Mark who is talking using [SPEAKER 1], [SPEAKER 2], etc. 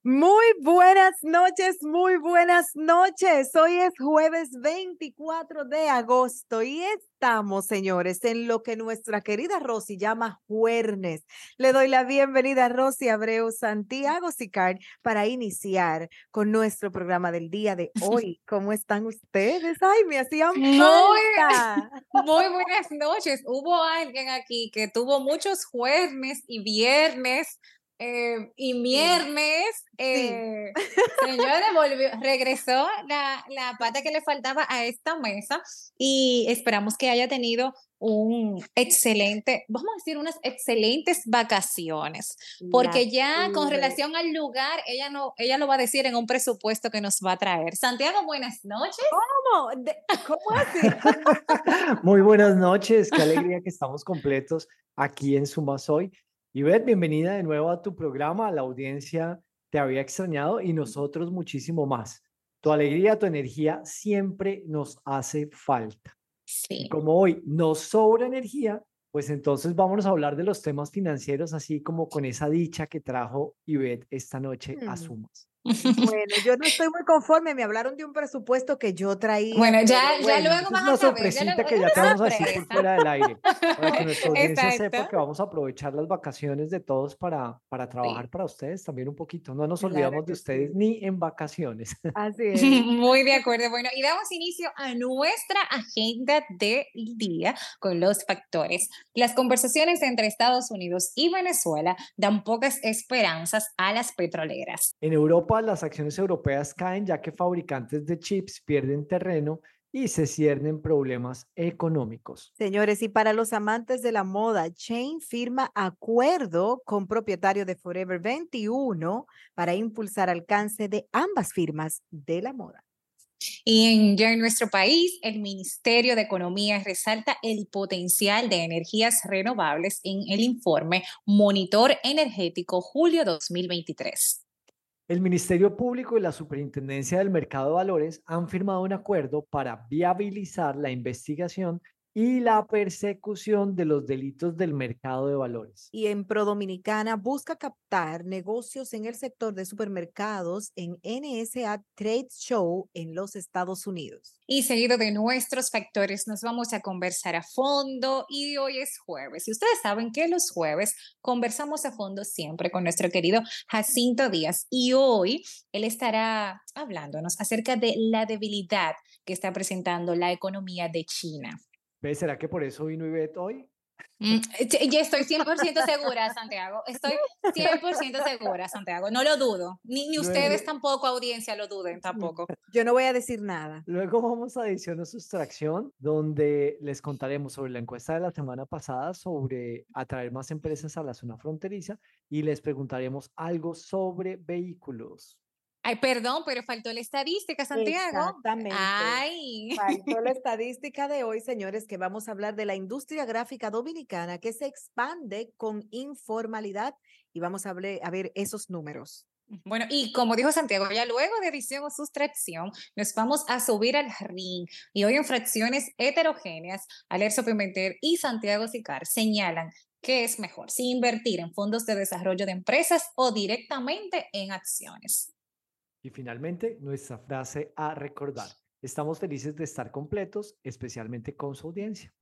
[SPEAKER 1] Muy buenas noches, muy buenas noches. Hoy es jueves 24 de agosto y estamos, señores, en lo que nuestra querida Rosy llama juernes. Le doy la bienvenida a Rosy Abreu Santiago Sicard para iniciar con nuestro programa del día de hoy. ¿Cómo están ustedes? Ay, me hacían
[SPEAKER 2] Muy,
[SPEAKER 1] falta.
[SPEAKER 2] muy buenas noches. Hubo alguien aquí que tuvo muchos jueves y viernes y
[SPEAKER 1] Sí,
[SPEAKER 2] viernes.
[SPEAKER 1] sí.
[SPEAKER 2] Señores, regresó la pata que le faltaba a esta mesa y esperamos que haya tenido un excelente, vamos a decir, unas excelentes vacaciones,
[SPEAKER 1] Las
[SPEAKER 2] porque ya con
[SPEAKER 1] tuve.
[SPEAKER 2] relación al lugar, ella no, ella lo va a decir en un presupuesto que nos va a traer. Santiago, buenas noches.
[SPEAKER 1] ¿Cómo? ¿Cómo así?
[SPEAKER 3] Muy buenas noches, qué alegría que estamos completos aquí en Sumas hoy. Ivette, bienvenida de nuevo a tu programa, la audiencia te había extrañado y nosotros muchísimo más. Tu alegría, tu energía siempre nos hace falta. Y
[SPEAKER 2] Sí.
[SPEAKER 3] como hoy nos sobra energía, pues entonces vámonos a hablar de los temas financieros, así como con esa dicha que trajo Ivette esta noche a
[SPEAKER 1] Hmm.
[SPEAKER 3] Sumas.
[SPEAKER 1] Bueno, yo no estoy muy conforme. Me hablaron de un presupuesto que yo traía,
[SPEAKER 2] Bueno,
[SPEAKER 1] pero
[SPEAKER 2] ya
[SPEAKER 1] bueno.
[SPEAKER 2] luego
[SPEAKER 3] Esa es
[SPEAKER 2] vas
[SPEAKER 3] una
[SPEAKER 2] a saber, ya luego,
[SPEAKER 3] sorpresita
[SPEAKER 2] es
[SPEAKER 3] que ya te
[SPEAKER 2] una
[SPEAKER 3] vamos a decir por
[SPEAKER 2] sorpresa.
[SPEAKER 3] fuera del aire, para que nuestra audiencia sepa
[SPEAKER 2] Exacto,
[SPEAKER 3] que vamos a aprovechar las vacaciones de todos para
[SPEAKER 2] sí,
[SPEAKER 3] trabajar para ustedes también un poquito. No nos
[SPEAKER 1] Claro
[SPEAKER 3] olvidamos de
[SPEAKER 1] que
[SPEAKER 3] ustedes
[SPEAKER 1] sí.
[SPEAKER 3] ni en vacaciones.
[SPEAKER 1] Así es.
[SPEAKER 2] muy de acuerdo. Bueno, y damos inicio a nuestra agenda del día con los factores. Las conversaciones entre Estados Unidos y Venezuela dan pocas esperanzas a las petroleras.
[SPEAKER 3] En Europa, las acciones europeas caen ya que fabricantes de chips pierden terreno y se ciernen problemas económicos.
[SPEAKER 1] Señores, y para los amantes de la moda, Chain firma acuerdo con propietario de Forever 21 para impulsar alcance de ambas firmas de la moda.
[SPEAKER 2] Ya en nuestro país, el Ministerio de Economía resalta el potencial de energías renovables en el informe Monitor Energético Julio 2023.
[SPEAKER 3] El Ministerio Público y la Superintendencia del Mercado de Valores han firmado un acuerdo para viabilizar la investigación y la persecución de los delitos del mercado de valores.
[SPEAKER 1] Y en Prodominicana busca captar negocios en el sector de supermercados en NSA Trade Show en los Estados Unidos.
[SPEAKER 2] Y seguido de nuestros factores, nos vamos a conversar a fondo y hoy es jueves. Y ustedes saben que los jueves conversamos a fondo siempre con nuestro querido Jacinto Díaz. Y hoy él estará hablándonos acerca de la debilidad que está presentando la economía de China.
[SPEAKER 3] ¿Ves? ¿Será que por eso vino Ivette hoy?
[SPEAKER 2] Ya estoy 100% segura, Santiago. Estoy 100% segura, Santiago. No lo dudo. Ni ustedes
[SPEAKER 3] Luego,
[SPEAKER 2] tampoco, audiencia, lo duden tampoco.
[SPEAKER 1] Yo no voy a decir nada.
[SPEAKER 3] luego vamos a edición o sustracción, donde les contaremos sobre la encuesta de la semana pasada sobre atraer más empresas a la zona fronteriza y les preguntaremos algo sobre vehículos.
[SPEAKER 2] Ay, perdón, pero faltó la estadística, Santiago.
[SPEAKER 1] Exactamente.
[SPEAKER 2] Ay.
[SPEAKER 1] Faltó la estadística de hoy, señores, que vamos a hablar de la industria gráfica dominicana que se expande con informalidad y vamos a ver esos números.
[SPEAKER 2] Bueno, y como dijo Santiago, ya luego de adición o sustracción, nos vamos a subir al ring. Y hoy en fracciones heterogéneas, Alerzo Pimentel y Santiago Sicar señalan que es mejor, si invertir en fondos de desarrollo de empresas o directamente en acciones.
[SPEAKER 3] Y finalmente, nuestra frase a recordar. Estamos felices de estar completos, especialmente con su audiencia.